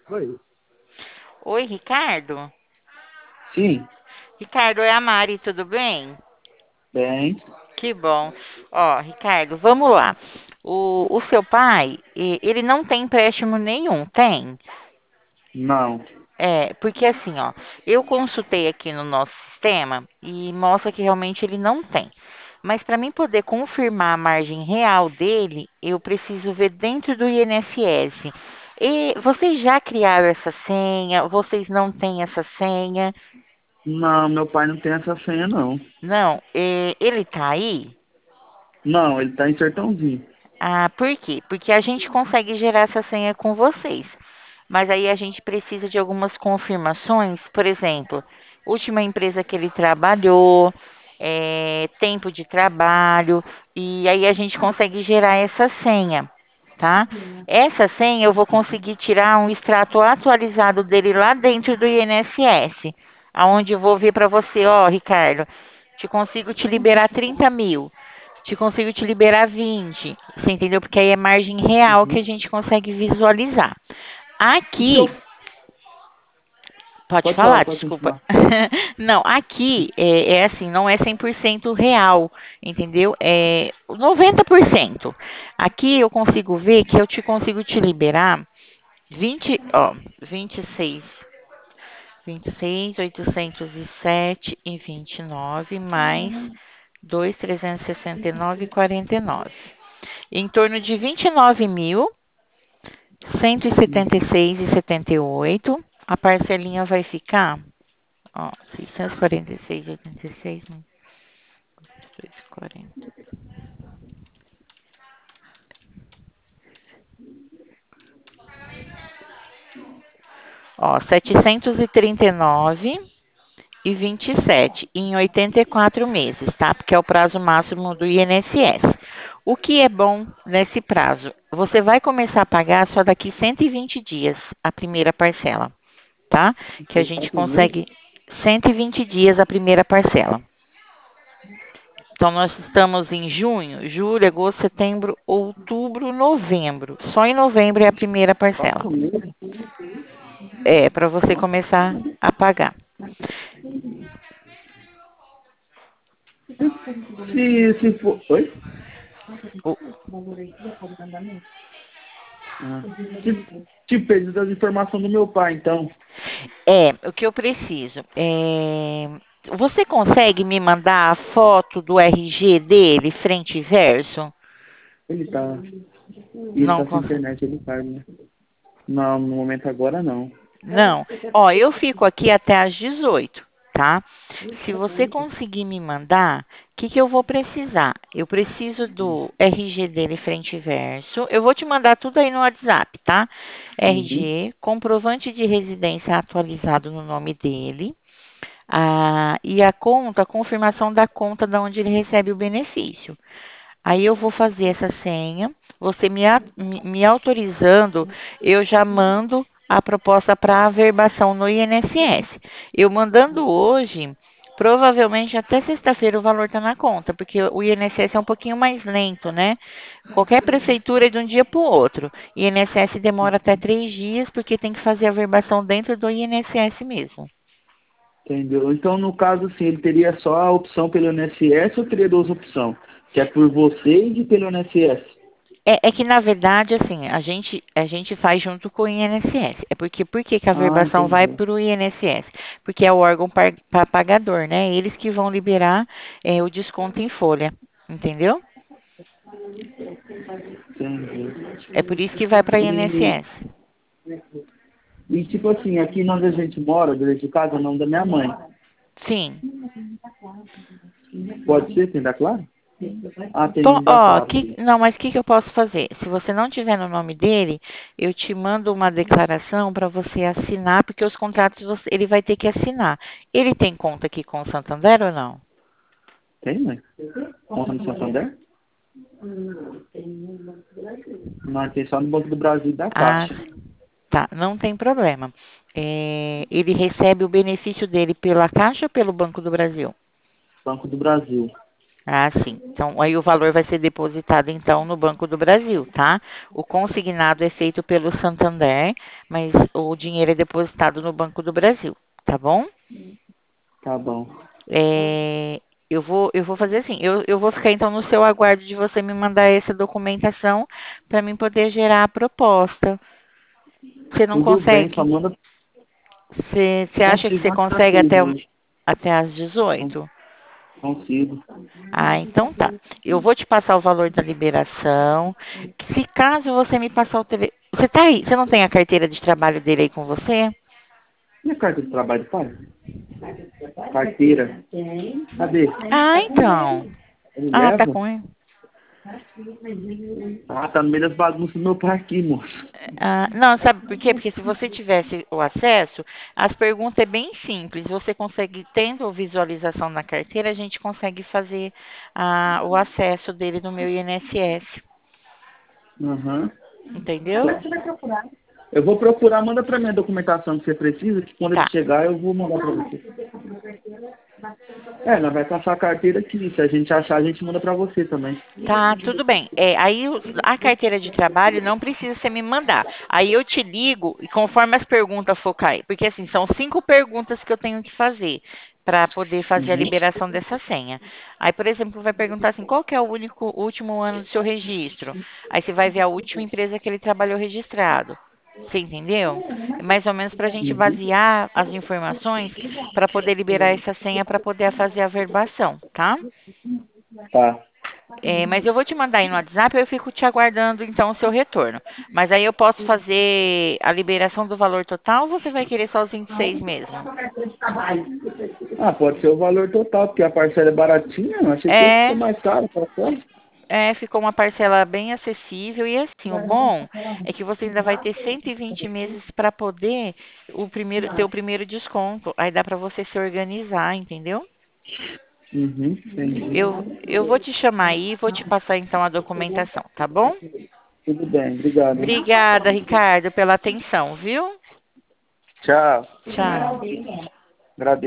Oi. Oi, Ricardo. Sim, Ricardo, é a Mari, tudo bem? bem, Que bom. Ó, Ricardo, vamos lá. O seu pai, ele não tem empréstimo nenhum, tem? não, É, porque assim, ó, eu consultei aqui no nosso sistema e mostra que realmente ele não tem. Mas para mim poder confirmar a margem real dele, eu preciso ver dentro do INSS. E vocês já criaram essa senha? Vocês não têm essa senha? não, meu pai não tem essa senha, não. Não, ele tá aí? Não, ele tá em Sertãozinho. Ah, por quê? Porque a gente consegue gerar essa senha com vocês. Mas aí a gente precisa de algumas confirmações, por exemplo, última empresa que ele trabalhou, tempo de trabalho, e aí a gente consegue gerar essa senha, tá? Essa senha eu vou conseguir tirar um extrato atualizado dele lá dentro do INSS, aonde eu vou ver para você, ó, Ricardo, te consigo te liberar 30 mil, te consigo te liberar 20, você entendeu? Porque aí é margem real que Uhum. a gente consegue visualizar. E se eu... Aqui, pode Pode falar, falar, pode desculpa. continuar. Não, aqui é assim, não é 100% real, entendeu? É 90%. Aqui eu consigo ver que eu te consigo te liberar 20, ó, 26, 807 e 29 mais 2.369,49. Em torno de 29.176,78. A parcelinha vai ficar, ó, 646,86, 240. Ó, 739,27 em 84 meses, tá? Porque é o prazo máximo do INSS. O que é bom nesse prazo? Você vai começar a pagar só daqui 120 dias a primeira parcela, tá? Que a Foi gente 4 meses? consegue 120 dias a primeira parcela. Então, nós estamos em junho, julho, agosto, setembro, outubro, novembro. Só em novembro é a primeira parcela. 4 meses? É, para você começar a pagar. Se for... Oi? O- Ah. Tipo, precisa das informações do meu pai, então. o que eu preciso. Você consegue me mandar a foto do RG dele, frente e verso? Ele tá... Ele Não tá sem consegue. internet, ele faz, né? Não, no momento agora não. Não. Ó, eu fico aqui até às 18, tá? Se você conseguir me mandar, o que que eu vou precisar? Eu preciso do RG dele frente e verso. Eu vou te mandar tudo aí no WhatsApp, tá? Uhum. RG, comprovante de residência atualizado no nome dele. E a conta, a confirmação da conta da onde ele recebe o benefício. Aí eu vou fazer essa senha. Você me autorizando, eu já mando a proposta para averbação no INSS. Eu mandando hoje, provavelmente até sexta-feira o valor está na conta, porque o INSS é um pouquinho mais lento, né? Qualquer prefeitura é de um dia para o outro. INSS demora até 3 dias, porque tem que fazer a averbação dentro do INSS mesmo. Entendeu? Então, no caso, assim, ele teria só a opção pelo INSS ou teria duas opções? Que é por vocês e pelo INSS? É que, na verdade, assim, a gente faz junto com o INSS. É porque, por que que a Ah, verbação vai entendi. para o INSS? Porque é o órgão pagador, né? Eles que vão liberar o desconto em folha, entendeu? Entendi. É por isso que vai para E, INSS. e, tipo assim, aqui onde a gente mora, dentro de casa, é o nome da minha mãe. Sim. Pode ser, tem, dá claro? Ah, tem, não dá Ó, claro. Sim. não, mas o que que eu posso fazer? Se você não tiver no nome dele, eu te mando uma declaração para você assinar, porque os contratos ele vai ter que assinar. Ele tem conta aqui com o Santander ou não? Tem, mãe? Conta no Santander? Não, tem só no Banco do Brasil e da Ah, Caixa. tá, não tem problema. Ele recebe o benefício dele pela Caixa ou pelo Banco do Brasil? Banco do Brasil. Ah, sim. Então, aí o valor vai ser depositado, então, no Banco do Brasil, tá? O consignado é feito pelo Santander, mas o dinheiro é depositado no Banco do Brasil, tá bom? Tá bom. É, eu vou fazer assim, eu vou ficar, então, no seu aguardo de você me mandar essa documentação para mim poder gerar a proposta. Você não Tudo bem, só consegue? manda. Você acha que Consigo você mandar consegue tudo hoje. até às Con- 18? Consigo. Ah, então tá. Eu vou te passar o valor da liberação. Se caso você me passar o Você tá aí? Você não tem a carteira de trabalho dele aí com você? E a carta de trabalho, pai? Carteira. Cadê? Ah, então. Ele Ah, tá leva? com ele. Ah, tá no meio das bagunças do meu pai aqui, moço. Ah, não, sabe por quê? Porque se você tivesse o acesso, as perguntas é bem simples. Você consegue, tendo visualização na carteira, a gente consegue fazer o acesso dele no meu INSS. Aham. Entendeu? Eu vou procurar, manda pra mim a documentação que você precisa, que quando ele Tá. chegar eu vou mandar pra você. É, ela vai passar a carteira aqui. Se a gente achar, a gente manda pra você também. Tá, tudo bem. Aí a carteira de trabalho não precisa você me mandar. Aí eu te ligo e conforme as perguntas for cair, porque assim, são 5 perguntas que eu tenho que fazer para poder fazer a Uhum. liberação dessa senha. Aí, por exemplo, vai perguntar assim, qual que é o último ano do seu registro? Aí você vai ver a última empresa que ele trabalhou registrado. Você entendeu? É mais ou menos para a gente Uhum. basear as informações para poder liberar essa senha para poder fazer a verbação, tá? Tá. Mas eu vou te mandar aí no WhatsApp, eu fico te aguardando então o seu retorno. Mas aí eu posso fazer a liberação do valor total ou você vai querer só os 26 mesmo? Ah, pode ser o valor total, porque a parcela é baratinha. Eu achei que ia ser É, mais caro. Parcela. ficou uma parcela bem acessível e assim, o bom é que você ainda vai ter 120 meses para poder ter o primeiro desconto. Aí dá para você se organizar, entendeu? Uhum, entendi. Eu vou te chamar aí e vou te passar então a documentação, tá bom? Tudo bem, obrigado. Obrigada, Ricardo, pela atenção, viu? Tchau. Tchau. Agradeço.